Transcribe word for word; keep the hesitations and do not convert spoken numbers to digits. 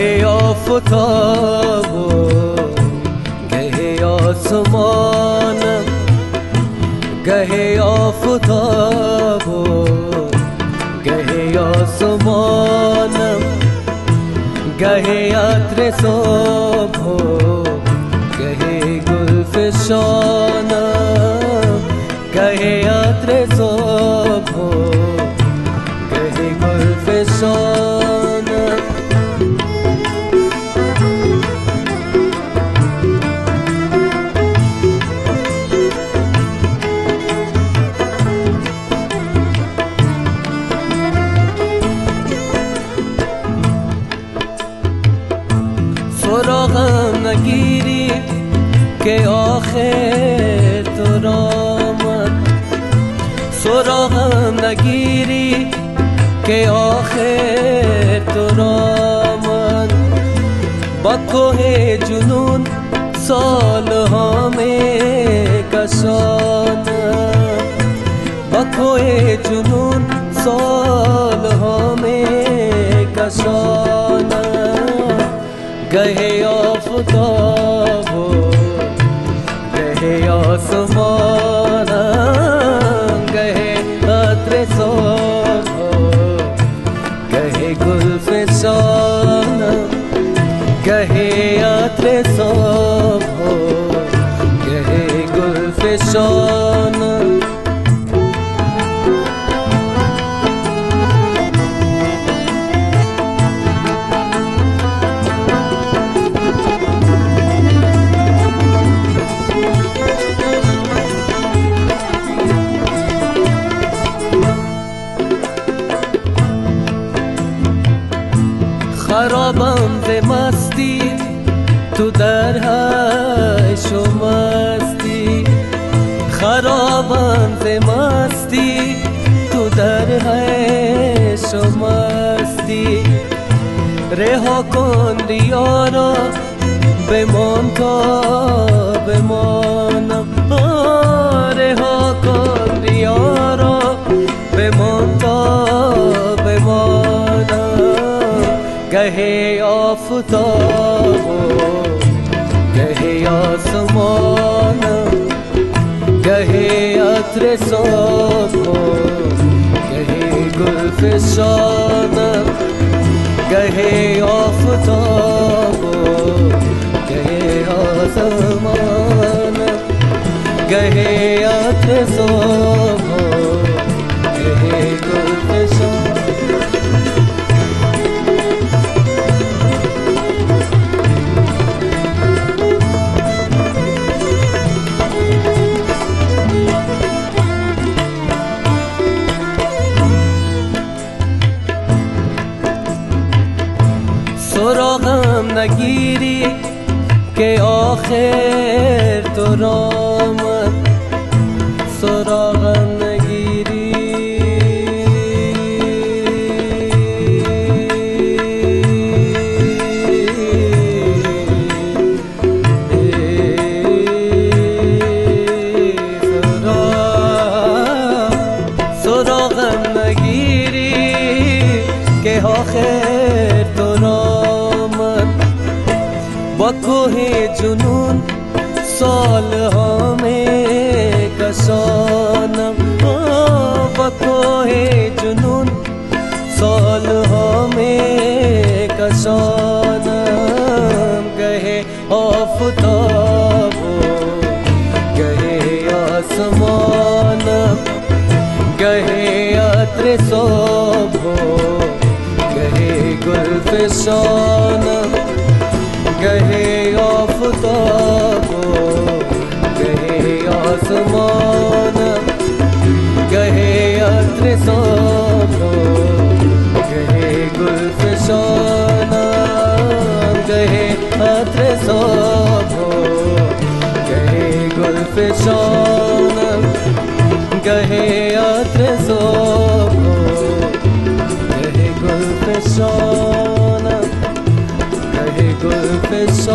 گهی آفتاب و گهی آسمانم، گهی آفتاب و گهی آسمانم، گهی عطر صبح و گهی گل فشانم، گهی عطر صبح و گهی گل فشانم. سراغم نگیری که آخر تو را من، سراغم نگیری که آخر تو را من، با کوه جنون سالها می کشانم، با کوه جنون سالها می کشانم. گهی آفتاب و گهی آسمانم، گهی عطر صبح و گهی گل فشانم، گهی عطر صبح و گهی گل فشانم. خرابم ز مستی تو در عیش و مستی، خرابم ز مستی تو در عیش و مستی. رها کن ریا را بمان تا بمانم، رها کن ریا را بمان تا بمانم. گهی آفتاب و گهی آسمانم، گهی عطر صبح و گهی گل فشانم، گهی آفتاب و گهی آسمانم، گهی عطر صبح و گهی گل فشانم. سراغم نگیری که آخر تو را من، سراغم نگیری سراغم نگیری که آخر تو را با کوه جنون سالها می کشانم، با کوه جنون سالها می کشانم. گهی آفتاب و گهی آسمانم، گهی عطر صبح و گهی گل فشانم، گهی آفتاب و گهی آسمانم، گهی عطر صبح و گهی گل فشانم، گهی عطر صبح و گهی گل فشانم، گهی عطر صبح و گهی گل فشانم، گل فشانم.